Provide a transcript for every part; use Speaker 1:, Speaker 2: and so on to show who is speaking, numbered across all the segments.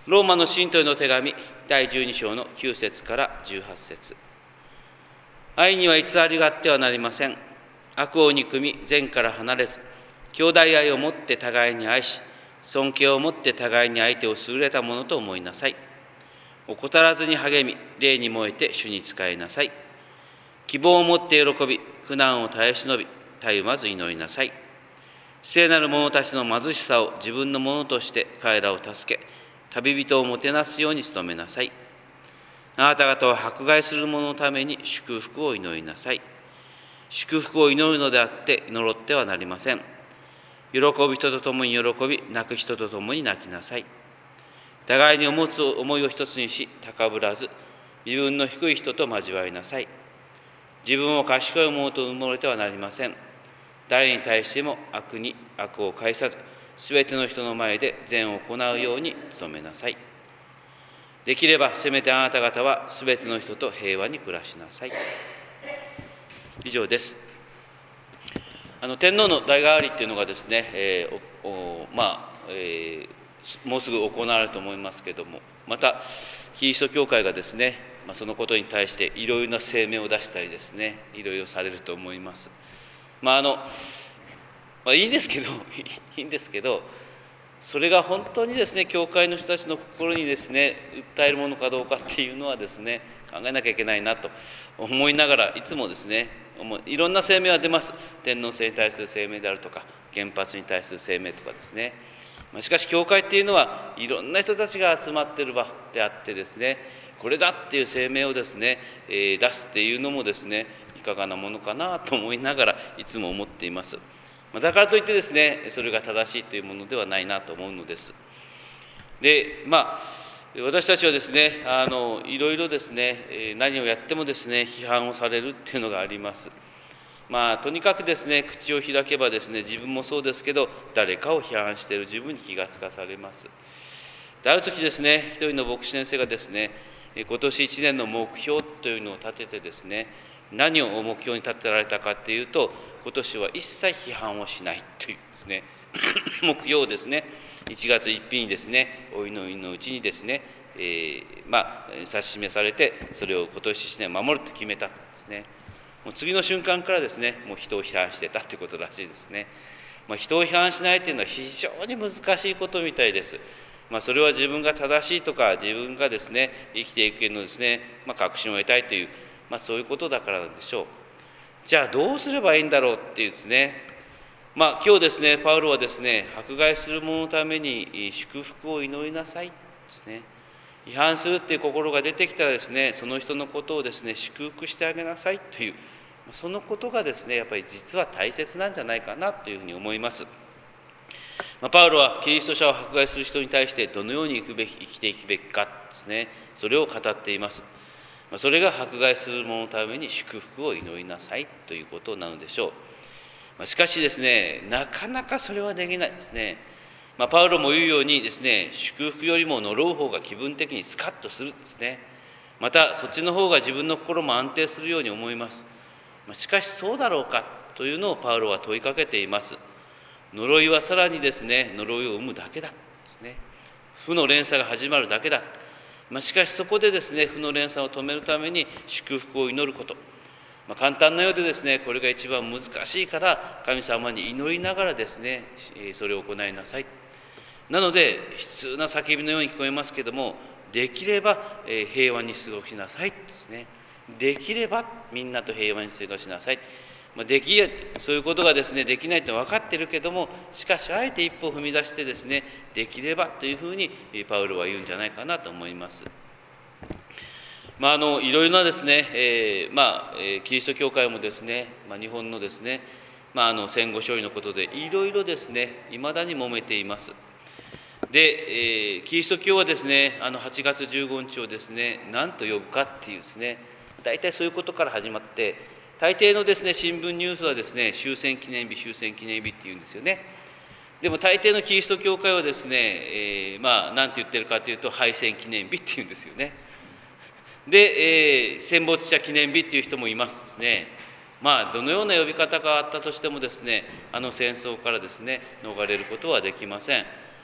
Speaker 1: ローマの信徒への手紙第12章の9節から18節。愛には偽りがあってはなりません。悪を憎み善から離れず、兄弟愛をもって互いに愛し、尊敬をもって互いに相手を優れたものと思いなさい。怠らずに励み、霊に燃えて主に仕えなさい。希望をもって喜び、苦難を耐え忍び、たゆまず祈りなさい。聖なる者たちの貧しさを自分のものとして彼らを助け、旅人をもてなすように努めなさい。あなた方を迫害する者のために祝福を祈りなさい。祝福を祈るのであって祈ってはなりません。喜ぶ人と共に喜び、泣く人と共に泣きなさい。互いに持つ思いを一つにし、高ぶらず、身分の低い人と交わりなさい。自分を賢いものと埋もれてはなりません。誰に対しても悪に悪を返さず、すべての人の前で善を行うように努めなさい。できれば、せめてあなた方はすべての人と平和に暮らしなさい。以上です。天皇の代替わりというのがですね、もうすぐ行われると思いますけれども、また、キリスト教会がですね、そのことに対していろいろな声明を出したりですね、いろいろされると思います。いいんですけど、それが本当にですね、教会の人たちの心にですね、訴えるものかどうかっていうのはですね、考えなきゃいけないなと思いながら、いつもですね、いろんな声明は出ます。天皇制に対する声明であるとか、原発に対する声明とかですね。しかし、教会っていうのは、いろんな人たちが集まっている場であってですね、これだっていう声明をですね、出すっていうのもですね、いかがなものかなと思いながら、いつも思っています。だからといってですね、それが正しいというものではないなと思うのです。で、私たちはですね、いろいろですね、何をやってもですね、批判をされるっていうのがあります。とにかくですね、口を開けばですね、自分もそうですけど、誰かを批判している自分に気がつかされます。で、ある時ですね、一人の牧師先生がですね、今年1年の目標というのを立ててですね、何を目標に立てられたかっていうと、今年は一切批判をしないというですね、目標をですね、1月1日にですね、お祈りのうちにですね、指し示されて、それを今年1年守ると決めたんですね。もう次の瞬間からですね、もう人を批判してたということらしいですね。人を批判しないというのは非常に難しいことみたいです。それは自分が正しいとか、自分がですね、生きていくのですね、確信を得たいという、そういうことだからなんでしょう。じゃあどうすればいいんだろうっていうですね、今日ですね、パウロはですね、迫害する者のために祝福を祈りなさいですね。批判するっていう心が出てきたらですね、その人のことをですね、祝福してあげなさいという、そのことがですね、やっぱり実は大切なんじゃないかなというふうに思います。パウロはキリスト者を迫害する人に対してどのように生きていくべきかですね、それを語っています。それが迫害する者のために祝福を祈りなさいということなのでしょう。しかしですね、なかなかそれはできないですね。パウロも言うようにですね、祝福よりも呪う方が気分的にスカッとするですね。またそっちの方が自分の心も安定するように思います。しかしそうだろうかというのをパウロは問いかけています。呪いはさらにですね、呪いを生むだけだですね。負の連鎖が始まるだけだ。しかしそこでですね、負の連鎖を止めるために祝福を祈ること。簡単なようでですね、これが一番難しいから神様に祈りながらですね、それを行いなさい。なので、悲痛な叫びのように聞こえますけれども、できれば平和に過ごしなさいですね。できればみんなと平和に過ごしなさい。そういうことがですね、できないと分かっているけども、しかしあえて一歩踏み出してですね、できればというふうにパウロは言うんじゃないかなと思います。いろいろなですね、キリスト教会もですね、日本のですね、戦後処理のことでいろいろですね、いまだに揉めています。で、キリスト教はですね、8月15日をですね、何と呼ぶかっていうですね、大体そういうことから始まって、大抵のですね、新聞ニュースはですね、終戦記念日っていうんですよね。でも大抵のキリスト教会はですね、何て言ってるかというと、敗戦記念日っていうんですよね。で、戦没者記念日っていう人もいますですね。どのような呼び方があったとしてもですね、戦争からですね、逃れることはできません。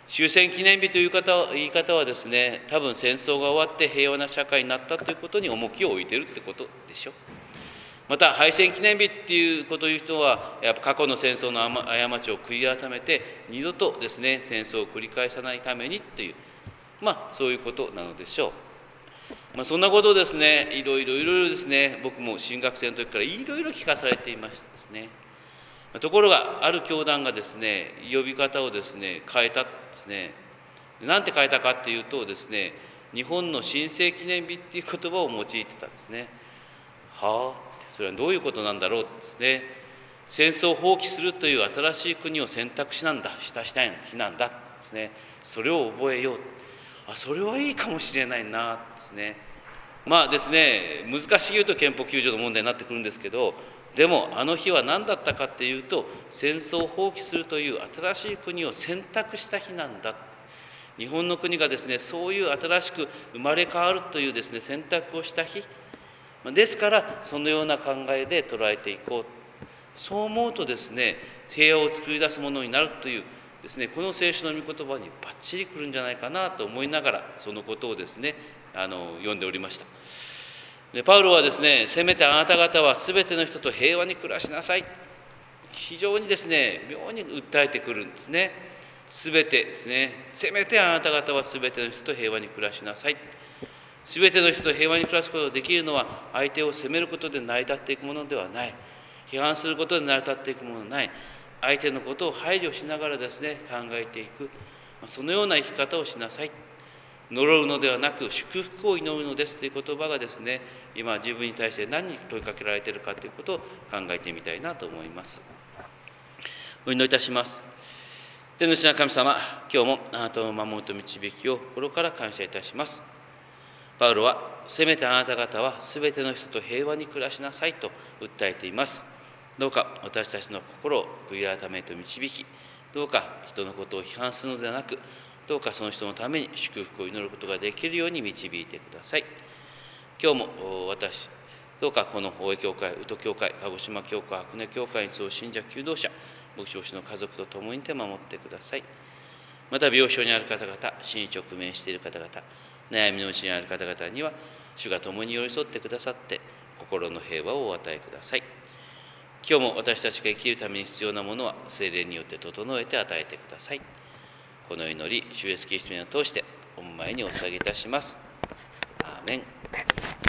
Speaker 1: 終戦記念日という言い方はですね、多分戦争が終わって平和な社会になったということに重きを置いているってことでしょう。また敗戦記念日っていうことを言う人は、やっぱ過去の戦争の過ちを悔い改めて二度とですね、戦争を繰り返さないためにという、そういうことなのでしょう。そんなことをですね、いろいろですね、僕も新学生の時からいろいろ聞かされていましたですね。ところがある教団がですね、呼び方をですね変えたですね。なんて変えたかっていうとですね、日本の新生記念日っていう言葉を用いてたんですね。はあ、それはどういうことなんだろうですね。戦争を放棄するという新しい国を選択しなんだ、した日なんだですね。それを覚えよう。それはいいかもしれないなですね。ですね、難しい言うと憲法9条の問題になってくるんですけど、でもあの日は何だったかっていうと、戦争を放棄するという新しい国を選択した日なんだ。日本の国がですね、そういう新しく生まれ変わるというですね、選択をした日ですから、そのような考えで捉えていこう。そう思うとですね、平和を作り出すものになるというですね、この聖書の御言葉にバッチリくるんじゃないかなと思いながら、そのことをですね読んでおりました。でパウロはですね、せめてあなた方は全ての人と平和に暮らしなさい、非常にですね妙に訴えてくるんですね。全てですね、せめてあなた方は全ての人と平和に暮らしなさい。全ての人と平和に暮らすことができるのは、相手を責めることで成り立っていくものではない、批判することで成り立っていくものはない、相手のことを配慮しながらですね考えていく、そのような生き方をしなさい。呪うのではなく祝福を祈るのですという言葉がですね、今自分に対して何に問いかけられているかということを考えてみたいなと思います。お祈りいたします。天の父なる神様、今日もあなたの守りと導きを心から感謝いたします。パウロは、せめてあなた方はすべての人と平和に暮らしなさいと訴えています。どうか私たちの心を悔い改めと導き、どうか人のことを批判するのではなく、どうかその人のために祝福を祈ることができるように導いてください。今日もどうかこの大江教会、宇都教会、鹿児島教会、箱根教会にそう信者、求道者、牧師牧師の家族と共に守ってください。また病床にある方々、死に直面している方々、悩みのうちにある方々には、主が共に寄り添ってくださって、心の平和をお与えください。今日も私たちが生きるために必要なものは、聖霊によって整えて与えてください。この祈り、主イエスキリストに通して、御前にお捧げいたします。アーメン。